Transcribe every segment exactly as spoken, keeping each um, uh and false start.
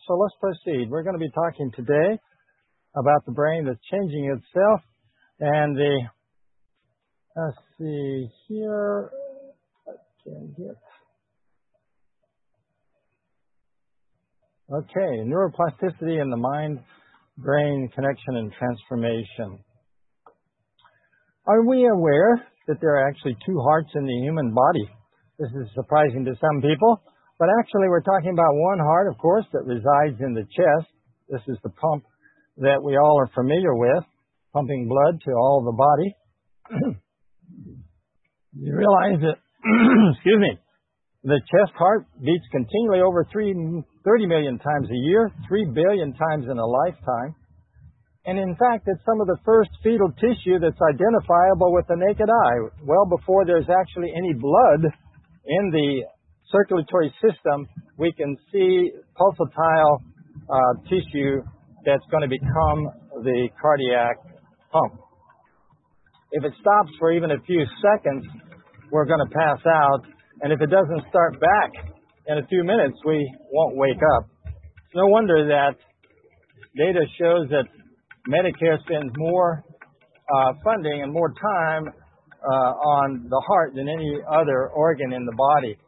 So let's proceed. We're going to be talking today about the brain that's changing itself and the, let's see here, can get, okay, neuroplasticity in the mind-brain connection and transformation. Are we aware that there are actually two hearts in the human body? This is surprising to some people, but actually we're talking about one heart, of course, that resides in the chest. This is the pump that we all are familiar with, pumping blood to all the body. You realize that, excuse me, the chest heart beats continually over thirty million times a year, three billion times in a lifetime. And in fact, it's some of the first fetal tissue that's identifiable with the naked eye, well before there's actually any blood in the circulatory system. We can see pulsatile uh, tissue that's going to become the cardiac pump. If it stops for even a few seconds, we're going to pass out. And if it doesn't start back in a few minutes, we won't wake up. It's no wonder that data shows that Medicare spends more uh, funding and more time uh, on the heart than any other organ in the body.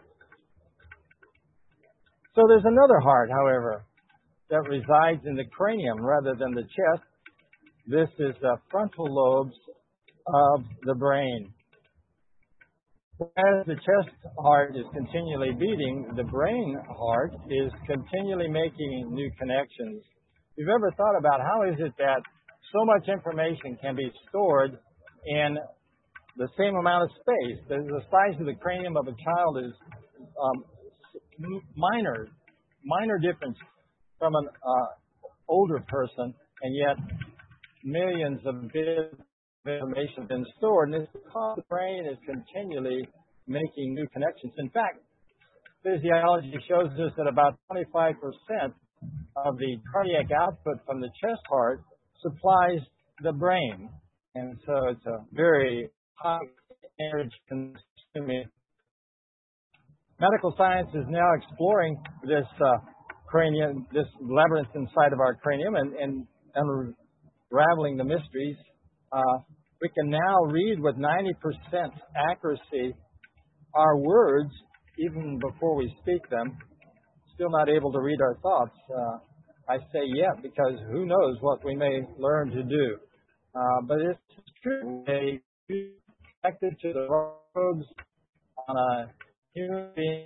So there's another heart, however, that resides in the cranium rather than the chest. This is the frontal lobes of the brain. As the chest heart is continually beating, the brain heart is continually making new connections. If you've ever thought about how is it that so much information can be stored in the same amount of space? The, the size of the cranium of a child is um, minor, minor difference from an uh, older person, and yet millions of bits of information have been stored, and it's because the brain is continually making new connections. In fact, physiology shows us that about twenty-five percent of the cardiac output from the chest heart supplies the brain. And so it's a very high energy consuming. Medical science is now exploring this uh, cranium, this labyrinth inside of our cranium and, and unraveling the mysteries. Uh, we can now read with ninety percent accuracy our words even before we speak them. Still not able to read our thoughts. Uh, I say yet because who knows what we may learn to do. Uh, but it's true. They connected to the roads on a human being.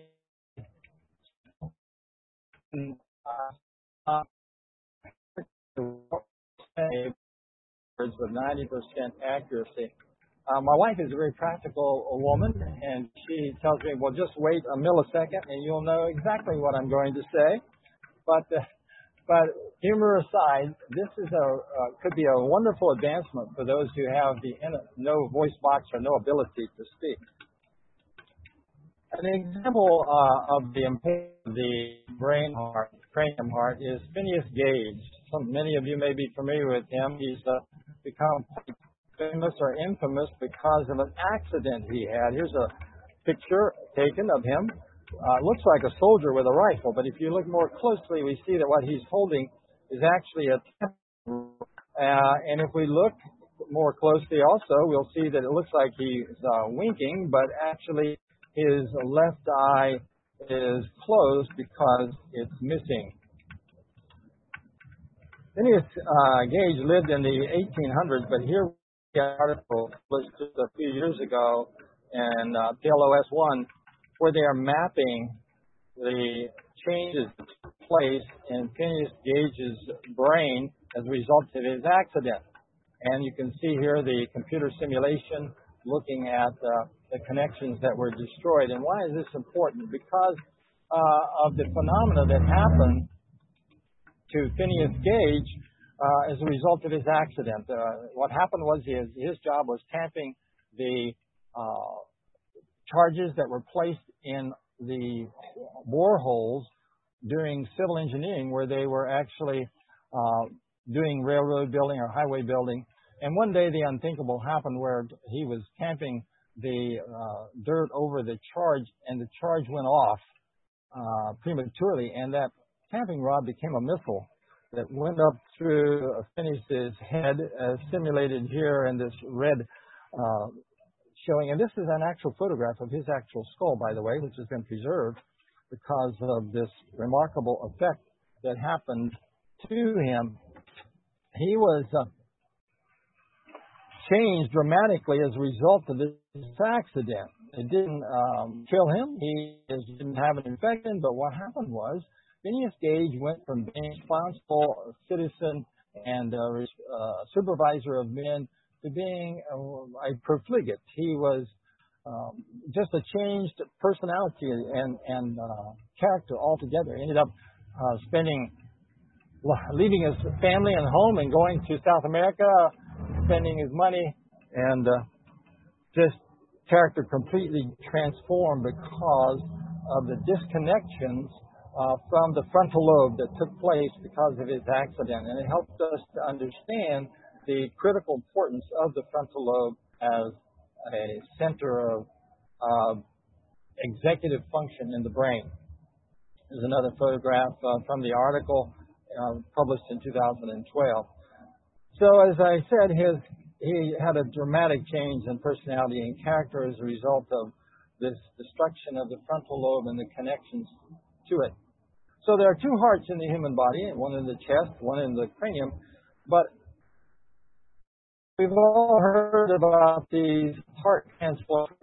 Uh, words with ninety percent accuracy. Uh, my wife is a very practical woman, and she tells me, well, just wait a millisecond, and you'll know exactly what I'm going to say. But uh, but humor aside, this is a uh, could be a wonderful advancement for those who have the no voice box or no ability to speak. An example uh, of the the brain heart, cranium heart, is Phineas Gage. Some, many of you may be familiar with him. He's uh, become famous or infamous because of an accident he had. Here's a picture taken of him. Uh, looks like a soldier with a rifle, but if you look more closely, we see that what he's holding is actually a temple. Uh, and if we look more closely also, we'll see that it looks like he's uh, winking, but actually his left eye is closed because it's missing. Phineas uh, Gage lived in the eighteen hundreds, but here we have an article published just a few years ago in uh, P L O S one where they are mapping the changes that took place in Phineas Gage's brain as a result of his accident. And you can see here the computer simulation looking at uh, the connections that were destroyed. And why is this important? Because uh, of the phenomena that happened to Phineas Gage uh, as a result of his accident. Uh, what happened was his, his job was tamping the uh, charges that were placed in the boreholes during civil engineering where they were actually uh, doing railroad building or highway building. And one day the unthinkable happened where he was tamping the uh, dirt over the charge and the charge went off uh, prematurely, and that stamping rod became a missile that went up through Phineas's head, as simulated here in this red uh, showing. And this is an actual photograph of his actual skull, by the way, which has been preserved because of this remarkable effect that happened to him. He was uh, changed dramatically as a result of this accident. It didn't um, kill him. He didn't have an infection, but what happened was Phineas Gage went from being a responsible citizen and a uh, supervisor of men to being a, a profligate. He was um, just a changed personality and, and uh, character altogether. He ended up uh, spending, leaving his family and home and going to South America, spending his money, and uh, just character completely transformed because of the disconnections uh, from the frontal lobe that took place because of his accident. And it helped us to understand the critical importance of the frontal lobe as a center of uh, executive function in the brain. There's another photograph uh, from the article uh, published in two thousand twelve. So as I said, his he had a dramatic change in personality and character as a result of this destruction of the frontal lobe and the connections to it. So there are two hearts in the human body, one in the chest, one in the cranium. But we've all heard about these heart transplants.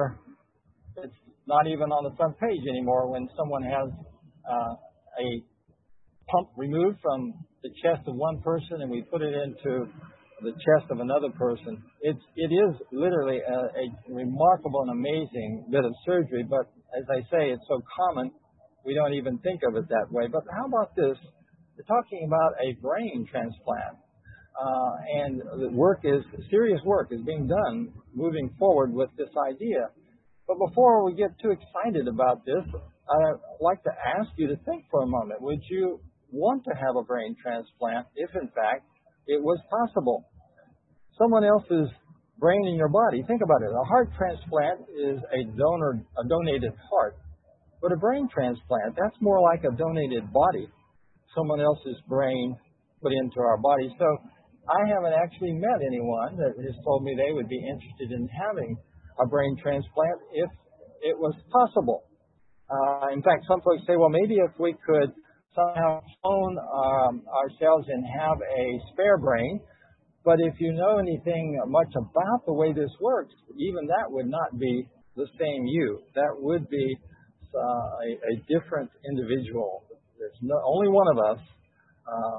It's not even on the front page anymore when someone has uh, a pump removed from the chest of one person and we put it into the chest of another person. It's, it is literally a, a remarkable and amazing bit of surgery, but as I say, it's so common, we don't even think of it that way. But how about this? We're talking about a brain transplant, uh, and the work is, serious work is being done moving forward with this idea. But before we get too excited about this, I'd like to ask you to think for a moment. Would you want to have a brain transplant if, in fact, it was possible? Someone else's brain in your body. Think about it. A heart transplant is a donor, a donated heart. But a brain transplant, that's more like a donated body. Someone else's brain put into our body. So I haven't actually met anyone that has told me they would be interested in having a brain transplant if it was possible. Uh, in fact, some folks say, well, maybe if we could somehow clone um, ourselves and have a spare brain. But if you know anything much about the way this works, even that would not be the same you. That would be uh, a, a different individual. There's no, only one of us uh,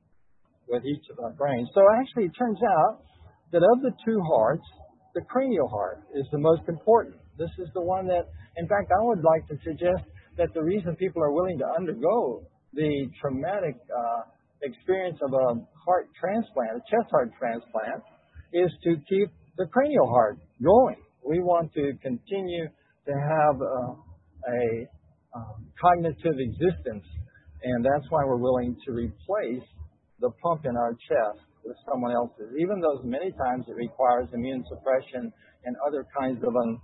with each of our brains. So actually it turns out that of the two hearts, the cranial heart is the most important. This is the one that, in fact, I would like to suggest that the reason people are willing to undergo the traumatic uh, experience of a heart transplant, a chest heart transplant, is to keep the cranial heart going. We want to continue to have uh, a um, cognitive existence, and that's why we're willing to replace the pump in our chest with someone else's, even though many times it requires immune suppression and other kinds of un,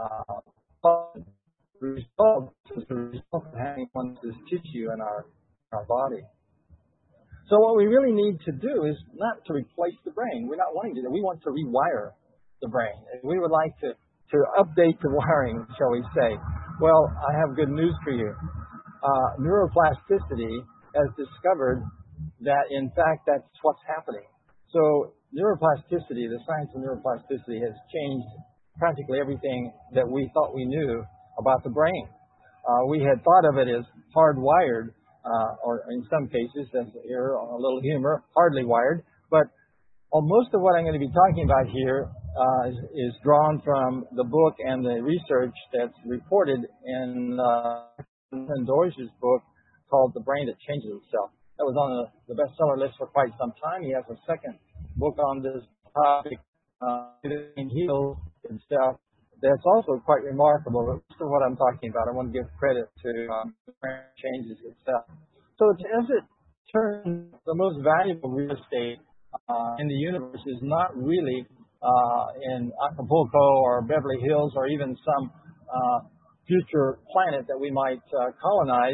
uh, results as a result of having one of this tissue in our, our body. So what we really need to do is not to replace the brain. We're not wanting to do that. We want to rewire the brain. We would like to, to update the wiring, shall we say. Well, I have good news for you. Uh, neuroplasticity has discovered that, in fact, that's what's happening. So neuroplasticity, the science of neuroplasticity, has changed practically everything that we thought we knew about the brain. Uh, we had thought of it as hardwired, uh, or in some cases, as here, a little humor, hardly wired. But well, most of what I'm going to be talking about here uh, is, is drawn from the book and the research that's reported in uh, Deutsch's book called The Brain That Changes Itself. That was on the, the bestseller list for quite some time. He has a second book on this topic, uh, Heals Itself, that's also quite remarkable. But most of what I'm talking about, I want to give credit to um, The Brain That Changes Itself. So it's, as it turns, the most valuable real estate uh, in the universe is not really uh, in Acapulco or Beverly Hills or even some uh, future planet that we might uh, colonize.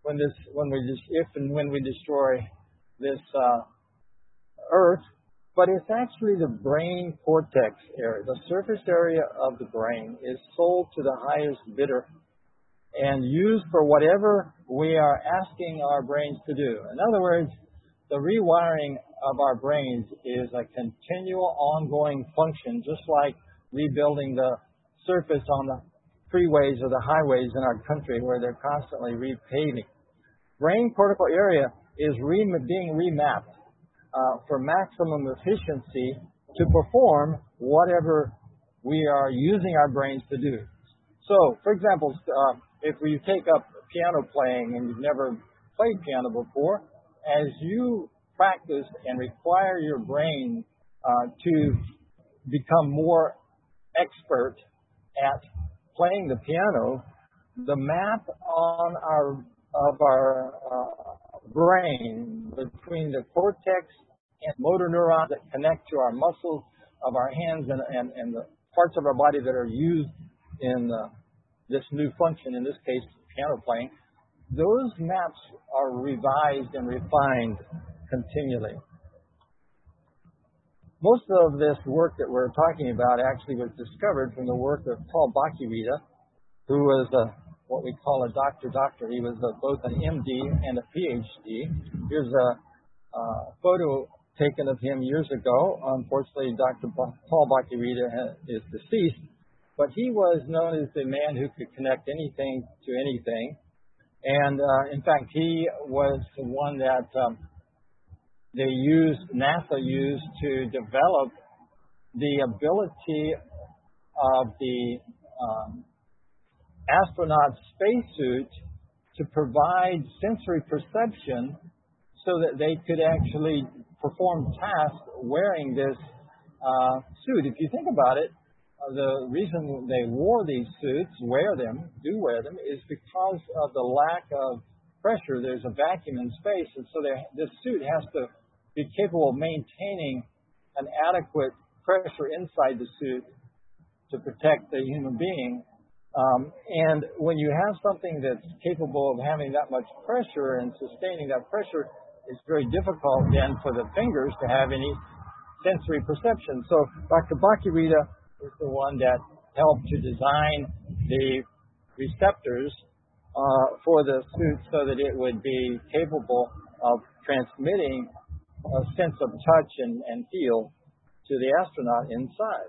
when this, when we just, if and when we destroy this uh, Earth, but it's actually the brain cortex area. The surface area of the brain is sold to the highest bidder and used for whatever we are asking our brains to do. In other words, the rewiring of our brains is a continual, ongoing function, just like rebuilding the surface on the freeways or the highways in our country where they're constantly repaving. Brain cortical area is re- being remapped uh, for maximum efficiency to perform whatever we are using our brains to do. So, for example, uh, if you take up piano playing and you've never played piano before, as you practice and require your brain uh, to become more expert at playing the piano, the map on our of our uh, brain between the cortex and motor neurons that connect to our muscles of our hands and, and, and the parts of our body that are used in uh, this new function, in this case, piano playing, those maps are revised and refined continually. Most of this work that we're talking about actually was discovered from the work of Paul Bach-y-Rita, who was a, what we call a doctor-doctor. He was a, both an M D and a P H D. Here's a uh, photo taken of him years ago. Unfortunately, Doctor Ba- Paul Bach-y-Rita is deceased, but he was known as the man who could connect anything to anything. And, uh, in fact, he was the one that um, they used, NASA used to develop the ability of the um, astronaut spacesuit to provide sensory perception so that they could actually perform tasks wearing this uh, suit. If you think about it, uh, the reason they wore these suits, wear them, do wear them, is because of the lack of pressure. There's a vacuum in space, and so this suit has to be capable of maintaining an adequate pressure inside the suit to protect the human being. Um, and when you have something that's capable of having that much pressure and sustaining that pressure, it's very difficult then for the fingers to have any sensory perception. So Doctor Bach-y-Rita is the one that helped to design the receptors uh, for the suit so that it would be capable of transmitting a sense of touch and, and feel to the astronaut inside.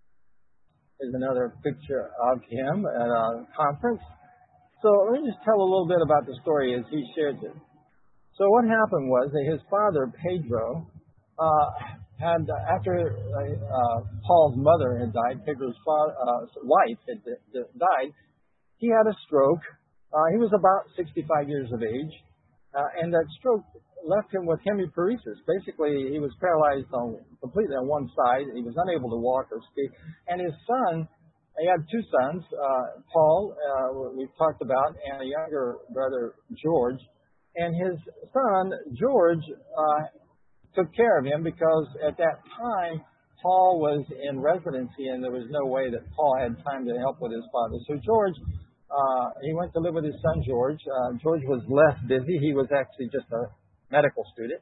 There's another picture of him at a conference. So let me just tell a little bit about the story as he shares it. So what happened was that his father, Pedro, uh, had, after uh, Paul's mother had died, Pedro's father, uh, wife had d- d- died, he had a stroke. Uh, he was about sixty-five years of age, uh, and that stroke left him with hemiparesis. Basically, he was paralyzed on completely on one side. He was unable to walk or speak. And his son, he had two sons, uh, Paul, uh, we've talked about, and a younger brother, George. And his son, George, uh, took care of him because at that time, Paul was in residency and there was no way that Paul had time to help with his father. So George, uh, he went to live with his son, George. Uh, George was less busy. He was actually just a medical student.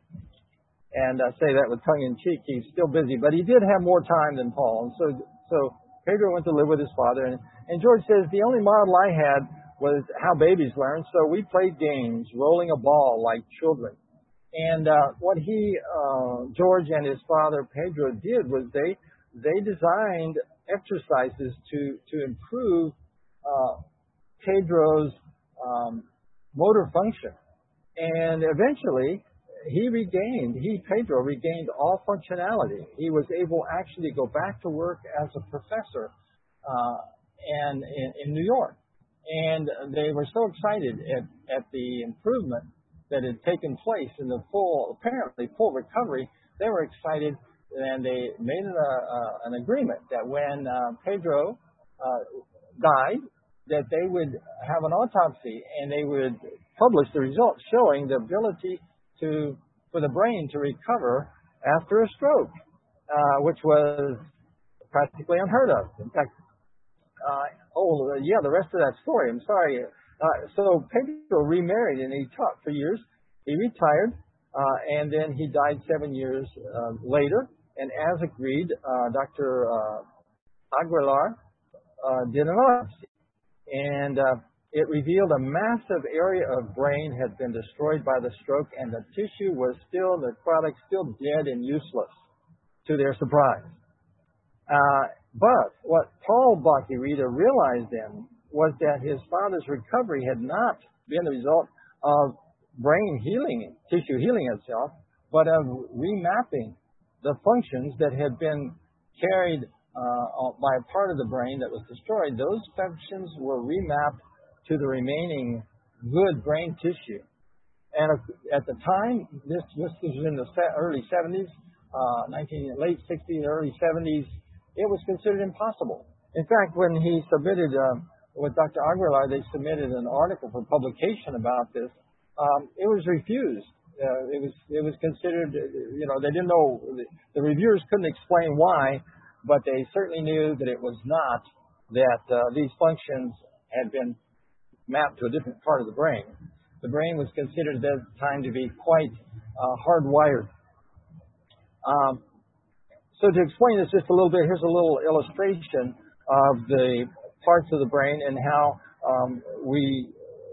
And I say that with tongue-in-cheek. He's still busy, but he did have more time than Paul. And so, so Pedro went to live with his father. And, and George says, the only model I had was how babies learn. So we played games, rolling a ball like children. And uh, what he, uh, George and his father, Pedro, did was they they designed exercises to, to improve uh, Pedro's um, motor function. And eventually, he regained, he, Pedro, regained all functionality. He was able actually to go back to work as a professor uh, and in, in New York. And they were so excited at, at the improvement that had taken place in the full, apparently full recovery. They were excited, and they made an, uh, an agreement that when uh, Pedro uh, died, that they would have an autopsy and they would publish the results showing the ability to for the brain to recover after a stroke, uh, which was practically unheard of. In fact, uh, oh yeah, the rest of that story. I'm sorry, Uh, so Pedro remarried and he taught for years. He retired, uh, and then he died seven years uh, later. And as agreed, uh, Doctor Uh, Aguilar uh, did an autopsy, and uh, it revealed a massive area of brain had been destroyed by the stroke, and the tissue was still, the product still dead and useless, to their surprise. Uh, but what Paul Bach-y-Rita realized then was that his father's recovery had not been the result of brain healing, tissue healing itself, but of remapping the functions that had been carried uh, by a part of the brain that was destroyed. Those functions were remapped to the remaining good brain tissue. And at the time, this, this was in the early seventies, uh, nineteen, late sixties, early seventies, it was considered impossible. In fact, when he submitted, uh, with Doctor Aguilar, they submitted an article for publication about this. Um, it was refused. Uh, it was it was considered, you know, they didn't know, the, the reviewers couldn't explain why, but they certainly knew that it was not, that uh, these functions had been mapped to a different part of the brain. The brain was considered at that time to be quite uh, hardwired. Um, so to explain this just a little bit, here's a little illustration of the parts of the brain and how um, we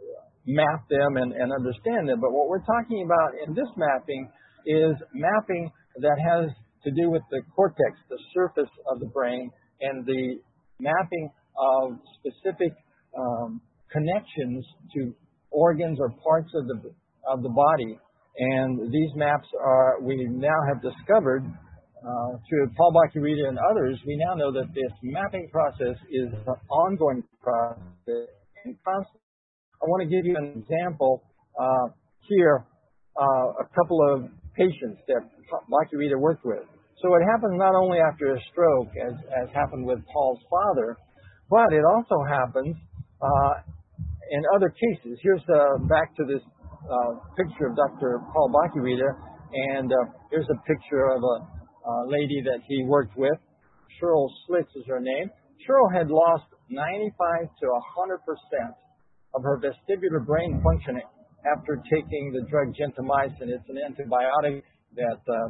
map them and, and understand them. But what we're talking about in this mapping is mapping that has to do with the cortex, the surface of the brain, and the mapping of specific um, connections to organs or parts of the of the body. And these maps are, we now have discovered uh, through Paul Bach-y-Rita and others, we now know that this mapping process is an ongoing process and constant. I want to give you an example uh, here, uh, a couple of patients that Bach-y-Rita worked with. So it happens not only after a stroke, as, as happened with Paul's father, but it also happens uh, in other cases. Here's uh, back to this uh, picture of Doctor Paul Bach-y-Rita, and uh, here's a picture of a uh, lady that he worked with. Cheryl Slitz is her name. Cheryl had lost ninety-five to one hundred percent of her vestibular brain functioning after taking the drug gentamicin. It's an antibiotic that uh,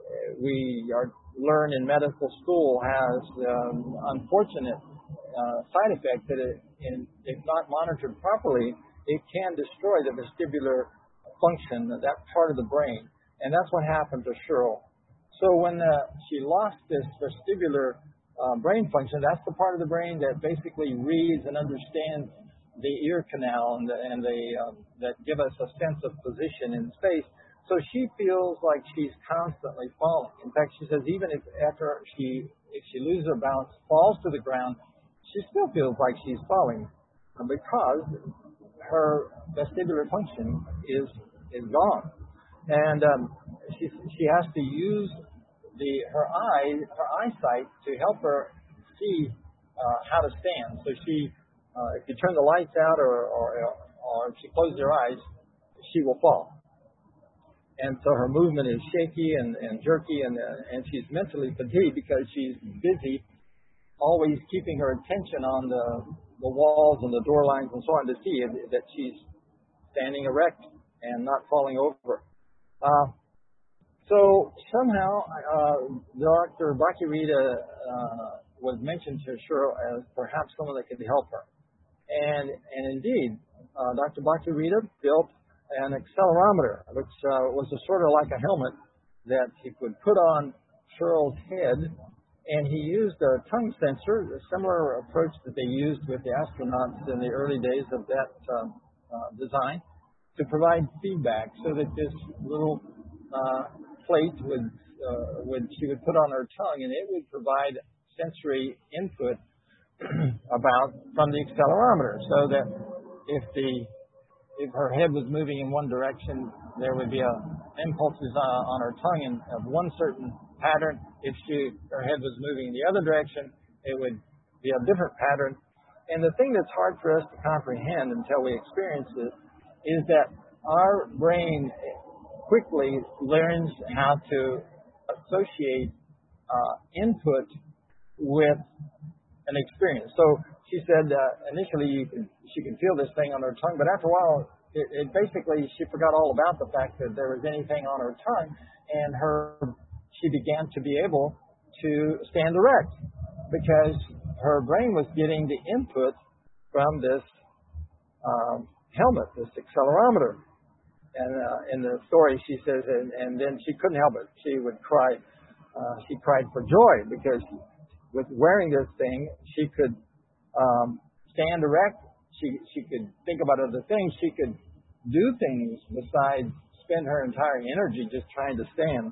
we are, learn in medical school has um, unfortunate uh, side effects that it, in, if not monitored properly, it can destroy the vestibular function, that part of the brain. And that's what happened to Cheryl. So when uh, she lost this vestibular uh, brain function, that's the part of the brain that basically reads and understands the ear canal and the, and the um, that give us a sense of position in space. So she feels like she's constantly falling. In fact, she says even if after she if she loses her balance, falls to the ground, she still feels like she's falling because her vestibular function is is gone, and um, she she has to use the her eye her eyesight to help her see uh, how to stand. So she. Uh, if you turn the lights out or, or, or if she closes her eyes, she will fall. And so her movement is shaky and, and jerky, and, uh, and she's mentally fatigued because she's busy always keeping her attention on the, the walls and the door lines and so on to see that she's standing erect and not falling over. Uh, so somehow uh, Doctor Bach-y-Rita uh, was mentioned to Cheryl as perhaps someone that could help her. And, and indeed, uh, Doctor Bach-y-Rita built an accelerometer, which uh, was a sort of like a helmet that he could put on Cheryl's head, and he used a tongue sensor, a similar approach that they used with the astronauts in the early days of that uh, uh, design, to provide feedback so that this little uh, plate would, uh, would she would put on her tongue, and it would provide sensory input about from the accelerometer, so that if the if her head was moving in one direction, there would be a impulses on, on her tongue in of one certain pattern. If she her head was moving in the other direction, it would be a different pattern. And the thing that's hard for us to comprehend until we experience it is that our brain quickly learns how to associate uh, input with an experience. So, she said uh, initially you could, she could feel this thing on her tongue, but after a while, it, it basically she forgot all about the fact that there was anything on her tongue, and her she began to be able to stand erect because her brain was getting the input from this um, helmet, this accelerometer. And uh, in the story, she says, and, and then she couldn't help it. She would cry. Uh, she cried for joy because with wearing this thing, she could um, stand erect. She she could think about other things. She could do things besides spend her entire energy just trying to stand.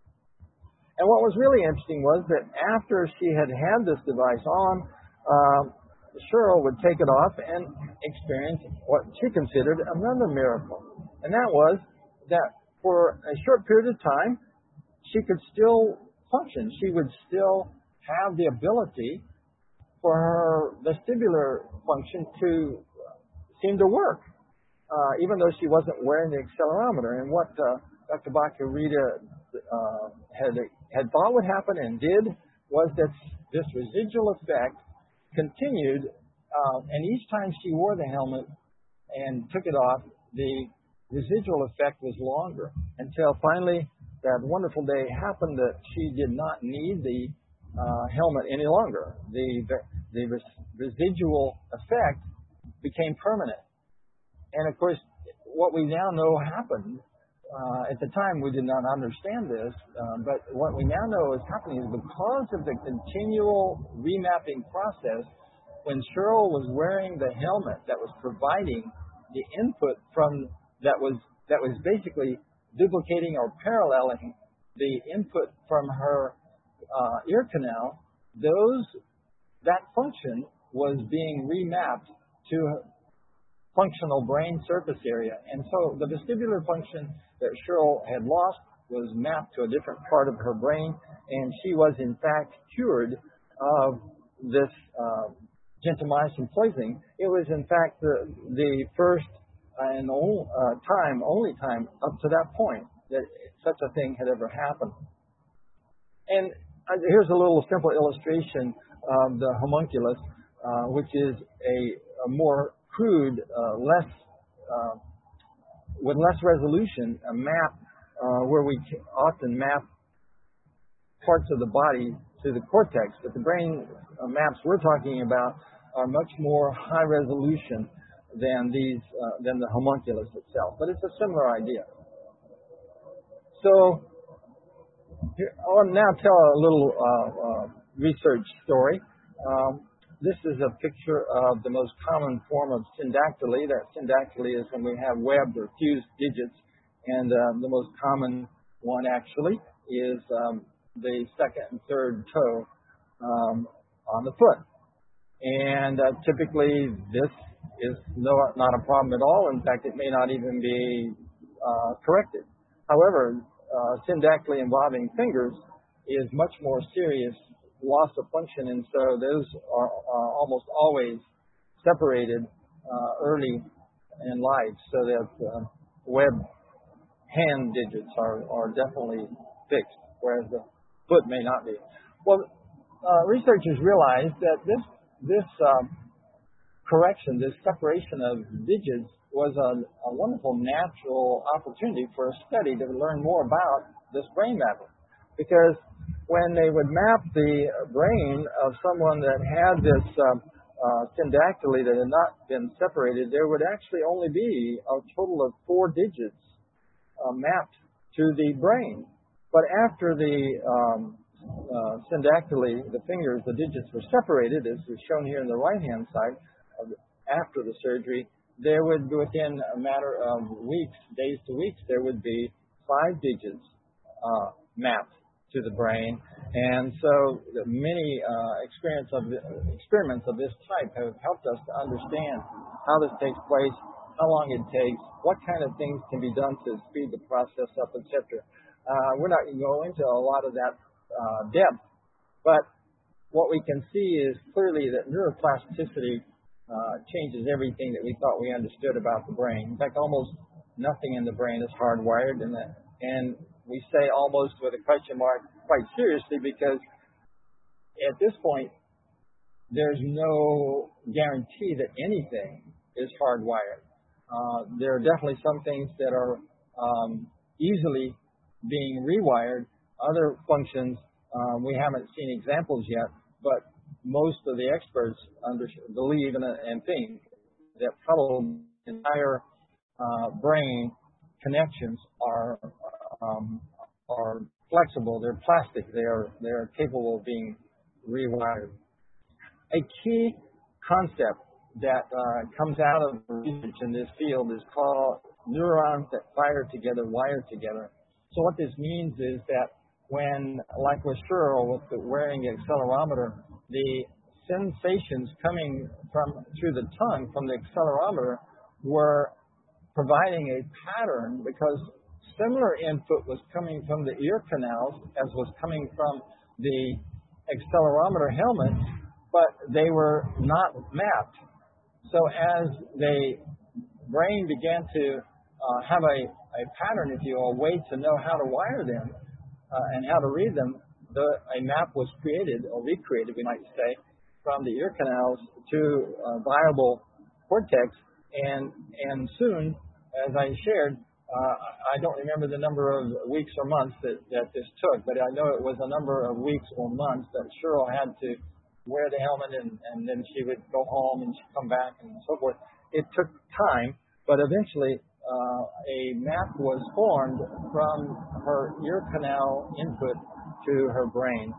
And what was really interesting was that after she had had this device on, um, Cheryl would take it off and experience what she considered another miracle. And that was that for a short period of time, she could still function. She would still have the ability for her vestibular function to seem to work, uh, even though she wasn't wearing the accelerometer. And what uh, Doctor Bacca-Rita uh, had, had thought would happen and did was that this residual effect continued, uh, and each time she wore the helmet and took it off, the residual effect was longer until finally that wonderful day happened that she did not need the uh, helmet any longer. The, the res- residual effect became permanent. And of course, what we now know happened, uh, at the time we did not understand this, uh, but what we now know is happening is because of the continual remapping process, when Cheryl was wearing the helmet that was providing the input from that was that was basically duplicating or paralleling the input from her uh, ear canal, those that function was being remapped to functional brain surface area. And so the vestibular function that Cheryl had lost was mapped to a different part of her brain, and she was in fact cured of this uh, gentamicin poisoning. It was in fact the, the first and only, uh, time, only time up to that point that such a thing had ever happened. And uh, here's a little simple illustration of the homunculus, uh, which is a, a more crude, uh, less uh, with less resolution, a map uh, where we often map parts of the body to the cortex, but the brain uh, maps we're talking about are much more high resolution than these uh, than the homunculus itself. But it's a similar idea. So here, I want to now tell a little uh, uh, research story. Um, This is a picture of the most common form of syndactyly. That syndactyly is when we have webbed or fused digits, and uh, the most common one actually is um, the second and third toe um, on the foot. And uh, typically this is no, not a problem at all. In fact, it may not even be uh, corrected. However, uh, syndactyly involving fingers is much more serious loss of function, and so those are, are almost always separated uh, early in life, so that uh, web hand digits are, are definitely fixed, whereas the foot may not be. Well, uh, researchers realized that this this um, correction, this separation of digits, was a, a wonderful natural opportunity for a study to learn more about this brain mapping, because when they would map the brain of someone that had this um, uh, syndactyly that had not been separated, there would actually only be a total of four digits uh, mapped to the brain. But after the um, uh, syndactyly, the fingers, the digits were separated, as is shown here on the right-hand side, of the, after the surgery, there would, within a matter of weeks, days to weeks, there would be five digits uh, mapped to the brain. And so many uh, experience of, experiments of this type have helped us to understand how this takes place, how long it takes, what kind of things can be done to speed the process up, et cetera. Uh, we're not going to go into a lot of that uh, depth, but what we can see is clearly that neuroplasticity uh, changes everything that we thought we understood about the brain. In fact, almost nothing in the brain is hardwired, and that, and we say almost with a question mark quite seriously, because at this point, there's no guarantee that anything is hardwired. Uh, there are definitely some things that are um, easily being rewired. Other functions, um, we haven't seen examples yet, but most of the experts under, believe and, and think that probably entire uh, brain connections are um, are flexible. They're plastic. They are they are capable of being rewired. A key concept that uh, comes out of research in this field is called neurons that fire together, wire together. So what this means is that when, like with Cheryl, with the wearing the accelerometer, the sensations coming from through the tongue from the accelerometer were providing a pattern because similar input was coming from the ear canals as was coming from the accelerometer helmets, but they were not mapped. So as the brain began to uh, have a, a pattern, if you will, a way to know how to wire them uh, and how to read them, the, a map was created, or recreated, we might say, from the ear canals to uh, viable cortex. And, and soon, as I shared, uh, I don't remember the number of weeks or months that, that this took, but I know it was a number of weeks or months that Cheryl had to wear the helmet, and, and then she would go home and she'd come back and so forth. It took time, but eventually uh, a map was formed from her ear canal input to her brain.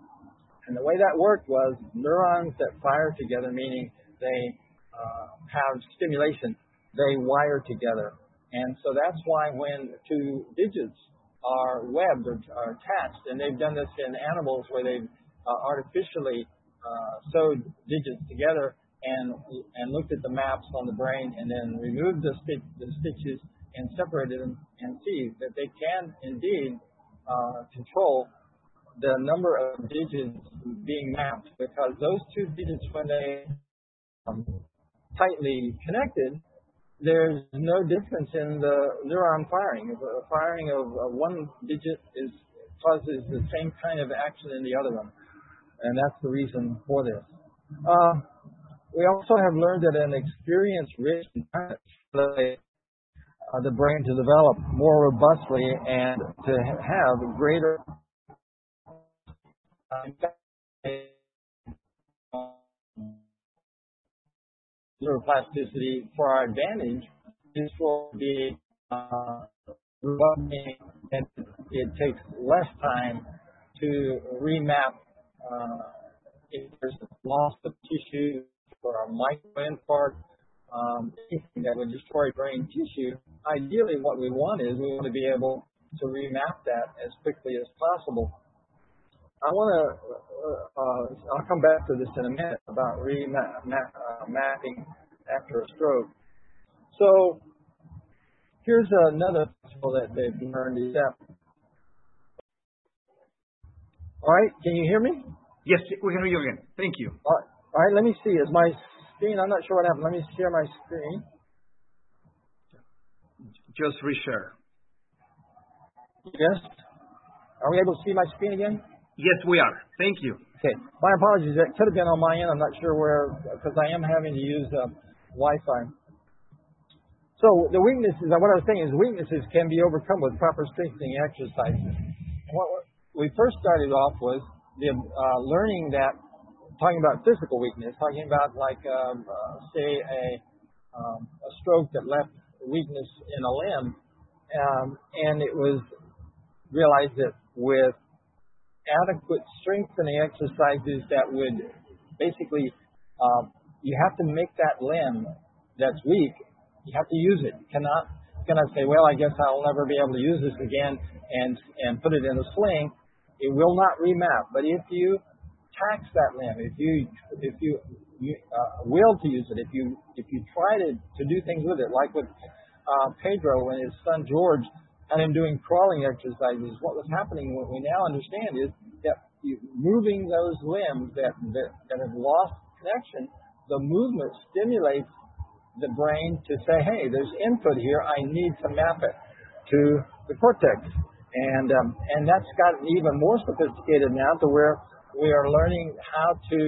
And the way that worked was neurons that fire together, meaning they uh, have stimulation, they wire together. And so that's why when two digits are webbed or are attached, and they've done this in animals where they've uh, artificially uh, sewed digits together and and looked at the maps on the brain and then removed the, sti- the stitches and separated them and see that they can indeed uh, control the number of digits being mapped, because those two digits, when they um, tightly connected, there's no difference in the neuron firing. The firing of, of one digit is causes the same kind of action in the other one, and that's the reason for this. Uh, we also have learned that an experience-rich environment allows uh, the brain to develop more robustly and to have greater neuroplasticity for our advantage. This will be uh, and it takes less time to remap uh, if there's loss of tissue or a microinfarct, um, anything that would destroy brain tissue. Ideally, what we want is we want to be able to remap that as quickly as possible. I want to, uh, uh, I'll come back to this in a minute about remapping uh, after a stroke. So here's another principle that they've learned is that, all right, can you hear me? Yes, we can hear you again. Thank you. All right, all right, let me see. Is my screen, I'm not sure what happened. Let me share my screen. Just reshare. Yes. Are we able to see my screen again? Yes, we are. Thank you. Okay. My apologies. That could have been on my end. I'm not sure where, because I am having to use uh, Wi-Fi. So the weaknesses, what I was saying is weaknesses can be overcome with proper strengthening exercises. And what we first started off was the uh, learning that, talking about physical weakness, talking about like, um, uh, say, a, um, a stroke that left weakness in a limb, um, and it was realized that with adequate strengthening exercises that would basically, uh, you have to make that limb that's weak, you have to use it. You cannot, cannot say, well, I guess I'll never be able to use this again and, and put it in a sling. It will not remap. But if you tax that limb, if you, if you, you uh, will to use it, if you, if you try to, to do things with it, like with uh, Pedro and his son George, and in doing crawling exercises, what was happening, what we now understand is that you, moving those limbs that, that, that have lost connection, the movement stimulates the brain to say, hey, there's input here, I need to map it to the cortex. And, um, and that's gotten even more sophisticated now to where we are learning how to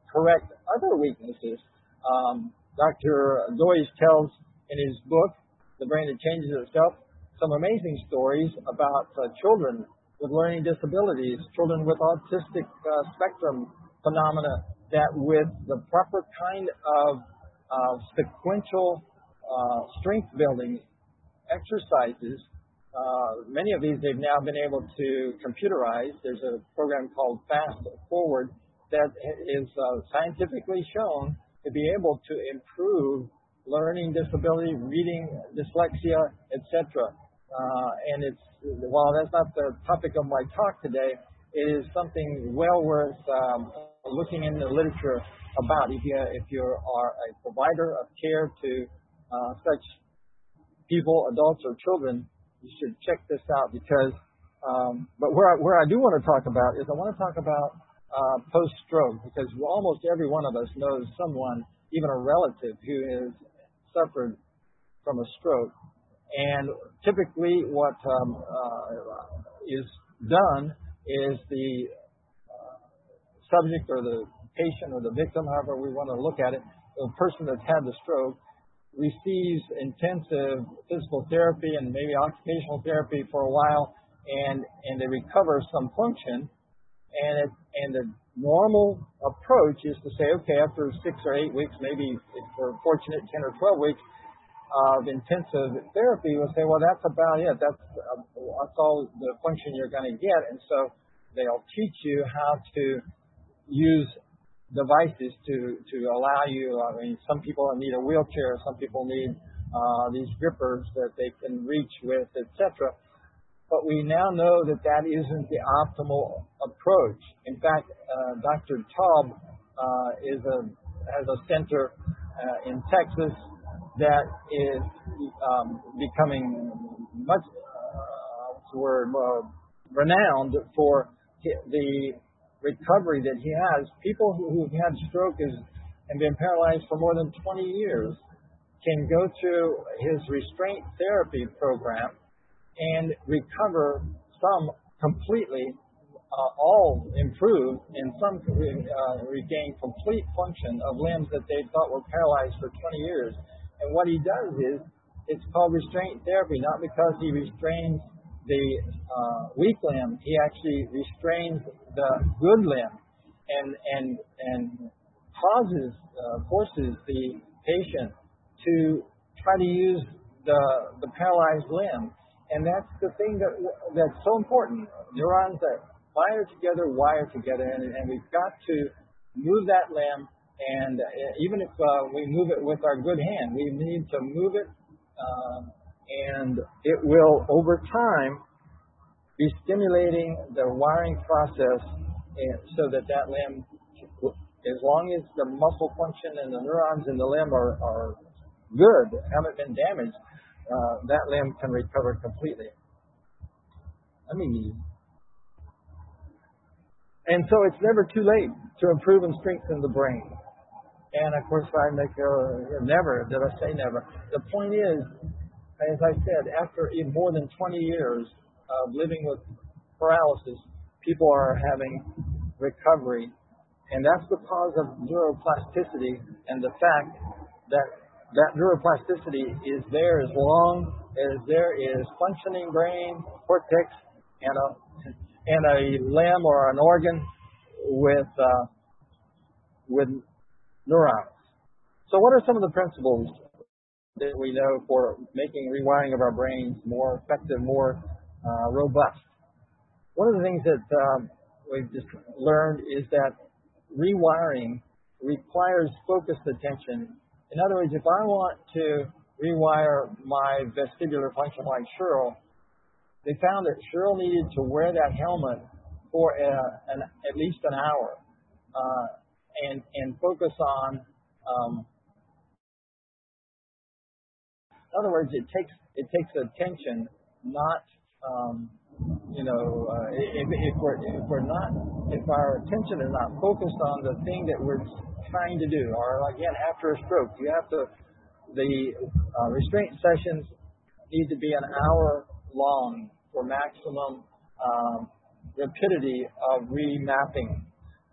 correct other weaknesses. Um, Doctor Doise tells in his book, The Brain That Changes Itself, some amazing stories about uh, children with learning disabilities, children with autistic uh, spectrum phenomena, that with the proper kind of uh, sequential uh, strength building exercises, uh, many of these they've now been able to computerize. There's a program called Fast Forward that is uh, scientifically shown to be able to improve learning disability, reading, dyslexia, et cetera. Uh, and it's, while that's not the topic of my talk today, it is something well worth um, looking in the literature about. If you, if you are a provider of care to uh, such people, adults or children, you should check this out because, um, but where I, where I do want to talk about is I want to talk about uh, post-stroke, because almost every one of us knows someone, even a relative, who has suffered from a stroke. And typically what um, uh, is done is the uh, subject or the patient or the victim, however we want to look at it, the person that's had the stroke, receives intensive physical therapy and maybe occupational therapy for a while, and, and they recover some function. And, it, and the normal approach is to say, okay, after six or eight weeks, maybe if we're fortunate, ten or twelve weeks of intensive therapy, we'll say, well, that's about it. That's, uh, that's all the function you're going to get. And so they'll teach you how to use devices to, to allow you, I mean, some people need a wheelchair, some people need uh, these grippers that they can reach with, et cetera. But we now know that that isn't the optimal approach. In fact, uh, Doctor Taub uh, is a, has a center uh, in Texas that is um, becoming much, uh, what's the word, uh, renowned for the recovery that he has. People who have had stroke is, and been paralyzed for more than twenty years can go through his restraint therapy program and recover, some completely, uh, all improve, and some uh, regain complete function of limbs that they thought were paralyzed for twenty years. And what he does is, it's called restraint therapy, not because he restrains the uh, weak limb, he actually restrains the good limb, and and and causes, uh, forces the patient to try to use the the paralyzed limb. And that's the thing that that's so important. Neurons that fire together, wire together, and, and we've got to move that limb. And even if uh, we move it with our good hand, we need to move it, uh, and it will, over time, be stimulating the wiring process, and so that that limb, as long as the muscle function and the neurons in the limb are, are good, haven't been damaged, uh, that limb can recover completely. Let me. And so it's never too late to improve and strengthen the brain. And of course, I make a, never, did I say never? The point is, as I said, after more than twenty years of living with paralysis, people are having recovery. And that's because of neuroplasticity and the fact that that neuroplasticity is there as long as there is functioning brain, cortex, and a, and a limb or an organ with, uh, with neurons. So what are some of the principles that we know for making rewiring of our brains more effective, more uh, robust? One of the things that um, we've just learned is that rewiring requires focused attention. In other words, if I want to rewire my vestibular function like Cheryl, they found that Cheryl needed to wear that helmet for a, an, at least an hour. Uh, And, and focus on, um, in other words, it takes it takes attention, not, um, you know, uh, if, if we're if we're not if our attention is not focused on the thing that we're trying to do, or again after a stroke, you have to the uh, restraint sessions need to be an hour long for maximum um, rapidity of remapping.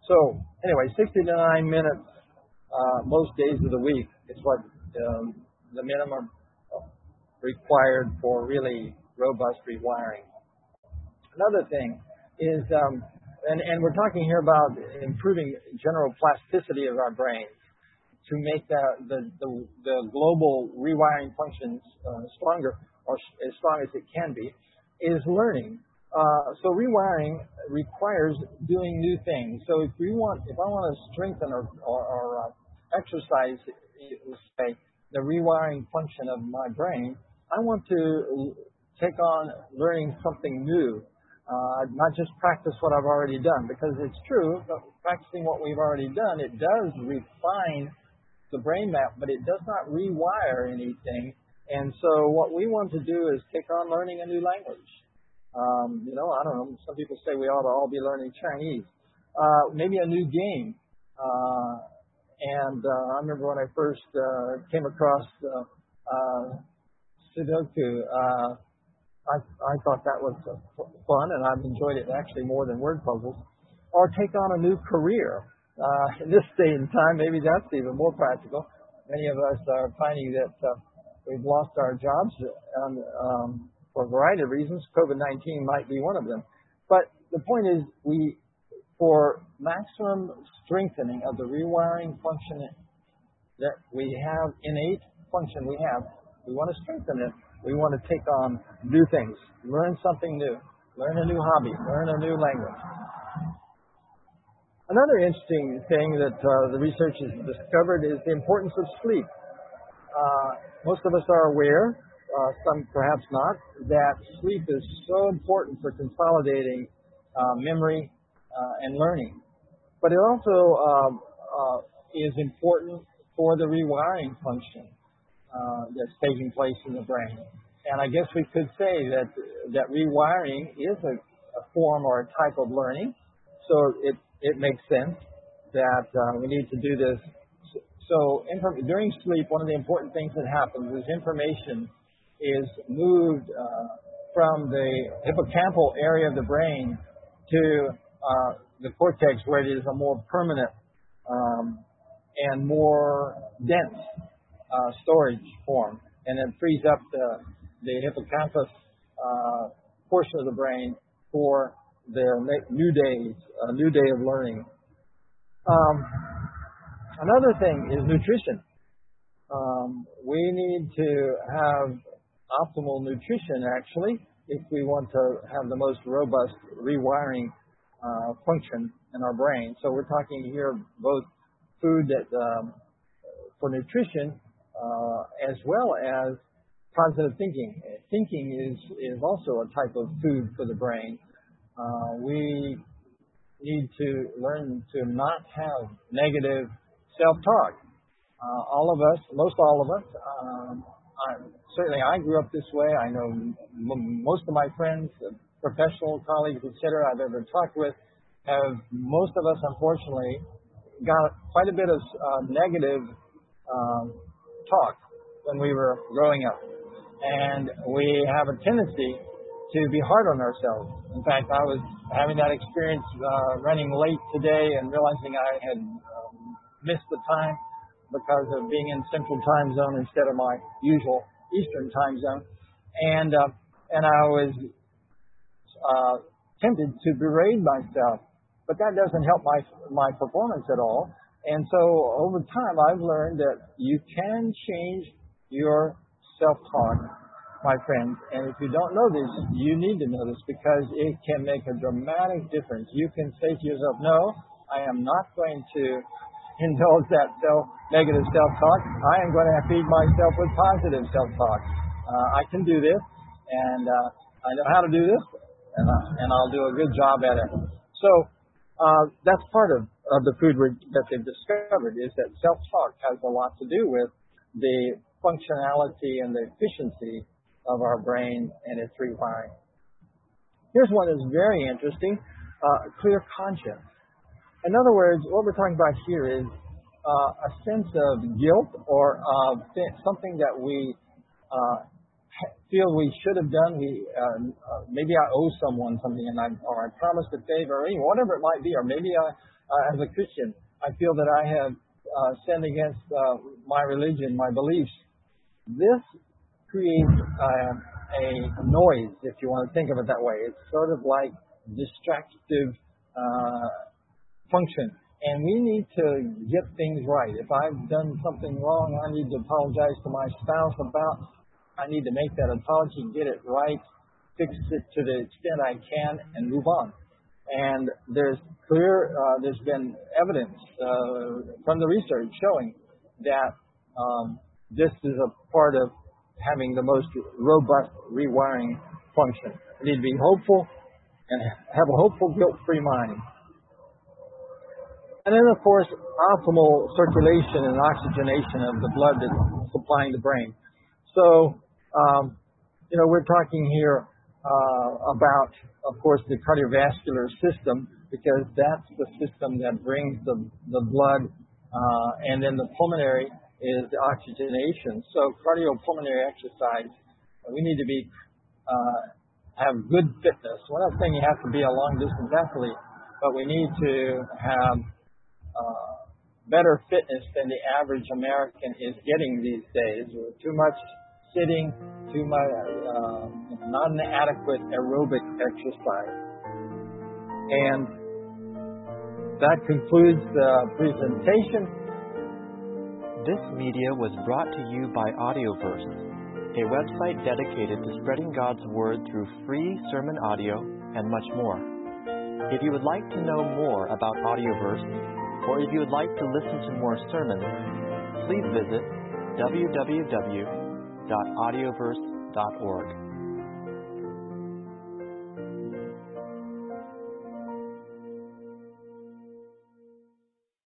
So anyway, sixty to nine minutes uh, most days of the week is what um, the minimum required for really robust rewiring. Another thing is, um, and, and we're talking here about improving general plasticity of our brain to make the, the, the, the global rewiring functions uh, stronger, or as strong as it can be, is learning. Uh, so rewiring requires doing new things. So if we want, if I want to strengthen or, or, or uh, exercise, say, the rewiring function of my brain, I want to take on learning something new, uh, not just practice what I've already done, because it's true, practicing what we've already done, it does refine the brain map, but it does not rewire anything. And so what we want to do is take on learning a new language. Um, you know, I don't know, some people say we ought to all be learning Chinese. Uh, maybe a new game. Uh, and uh, I remember when I first uh, came across uh, uh, Sudoku, uh, I, I thought that was uh, fun, and I've enjoyed it actually more than word puzzles. Or take on a new career. Uh, in this day and time, maybe that's even more practical. Many of us are finding that uh, we've lost our jobs and, um, for a variety of reasons. COVID nineteen might be one of them. But the point is, we, for maximum strengthening of the rewiring function that we have, innate function we have, we want to strengthen it. We want to take on new things, learn something new, learn a new hobby, learn a new language. Another interesting thing that uh, the research has discovered is the importance of sleep. Uh, most of us are aware, uh, some perhaps not, that sleep is so important for consolidating uh, memory uh, and learning. But it also um, uh, is important for the rewiring function uh, that's taking place in the brain. And I guess we could say that that rewiring is a, a form or a type of learning. So it, it makes sense that uh, we need to do this. So inform- during sleep, one of the important things that happens is information is moved uh, from the hippocampal area of the brain to uh, the cortex, where it is a more permanent um, and more dense uh, storage form, and it frees up the, the hippocampus uh, portion of the brain for the new days, a new day of learning. Um, another thing is nutrition. Um, we need to have optimal nutrition, actually, if we want to have the most robust rewiring uh, function in our brain. So we're talking here both food that um, for nutrition uh, as well as positive thinking. Thinking is, is also a type of food for the brain. Uh, we need to learn to not have negative self-talk. Uh, all of us, most all of us, um, I, certainly I grew up this way. I know m- most of my friends, uh, professional colleagues, et cetera, I've ever talked with, have, most of us, unfortunately, got quite a bit of uh, negative um, talk when we were growing up. And we have a tendency to be hard on ourselves. In fact, I was having that experience uh, running late today and realizing I had um, missed the time because of being in Central Time Zone instead of my usual Eastern Time Zone. And uh, and I was uh, tempted to berate myself, but that doesn't help my my performance at all. And so over time, I've learned that you can change your self-talk, my friends. And if you don't know this, you need to know this, because it can make a dramatic difference. You can say to yourself, no, I am not going to indulge that self negative self-talk. I am going to feed myself with positive self-talk. Uh, I can do this, and uh, I know how to do this, and, I, and I'll do a good job at it. So uh, that's part of, of the food re- that they've discovered, is that self-talk has a lot to do with the functionality and the efficiency of our brain and its rewiring. Here's one that's very interesting, uh, clear conscience. In other words, what we're talking about here is uh, a sense of guilt or of th- something that we uh, feel we should have done. We uh, uh, maybe I owe someone something, and I or I promised a favor, or whatever it might be, or maybe I uh, as a Christian, I feel that I have uh, sinned against uh, my religion, my beliefs. This creates uh, a noise, if you want to think of it that way. It's sort of like distractive uh, function. And we need to get things right. If I've done something wrong, I need to apologize to my spouse about. I need to make that apology, get it right, fix it to the extent I can, and move on. And there's clear, uh, there's been evidence uh, from the research showing that um, this is a part of having the most robust rewiring function. We need to be hopeful and have a hopeful, guilt-free mind. And then, of course, optimal circulation and oxygenation of the blood that's supplying the brain. So, um, you know, we're talking here uh, about, of course, the cardiovascular system, because that's the system that brings the, the blood, uh, and then the pulmonary is the oxygenation. So cardiopulmonary exercise, we need to be uh, have good fitness. We're not saying you have to be a long-distance athlete, but we need to have uh, better fitness than the average American is getting these days. With too much sitting, too much uh, non-adequate aerobic exercise. And that concludes the presentation. This media was brought to you by Audioverse, a website dedicated to spreading God's Word through free sermon audio and much more. If you would like to know more about Audioverse, or if you would like to listen to more sermons, please visit w w w dot audioverse dot org.